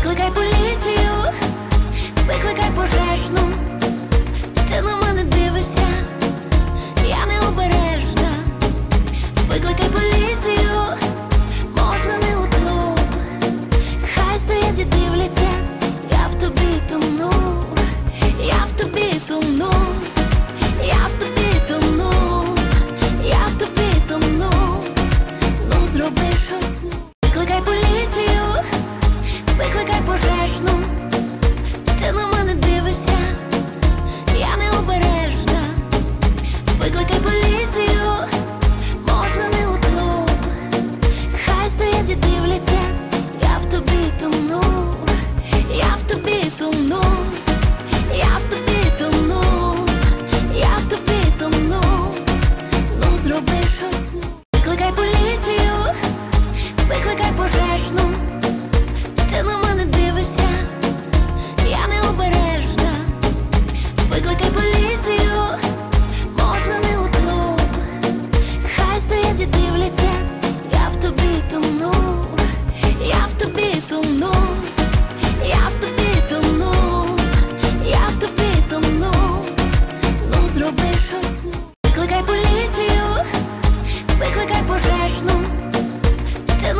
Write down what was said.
Викликай поліцію, викликай пожежну. Ти на мене дивишся, я необережна. Викликай поліцію, можна не у клуб. Хай стоять і дивляться, я в тобі тону.